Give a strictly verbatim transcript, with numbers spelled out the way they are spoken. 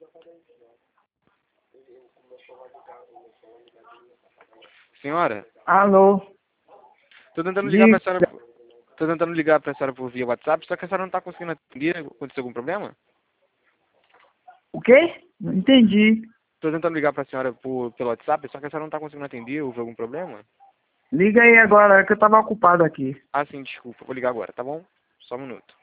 Senhora? Alô? Tô tentando ligar pra Diga. senhora... Tô tentando ligar pra senhora por via WhatsApp, só que a senhora não tá conseguindo atender. Aconteceu algum problema? O quê? Não entendi. Tô tentando ligar pra senhora por, pelo WhatsApp, só que a senhora não tá conseguindo atender. Houve algum problema? Liga aí agora, que eu tava ocupado aqui. Ah, sim, desculpa. Vou ligar agora, tá bom? Só um minuto.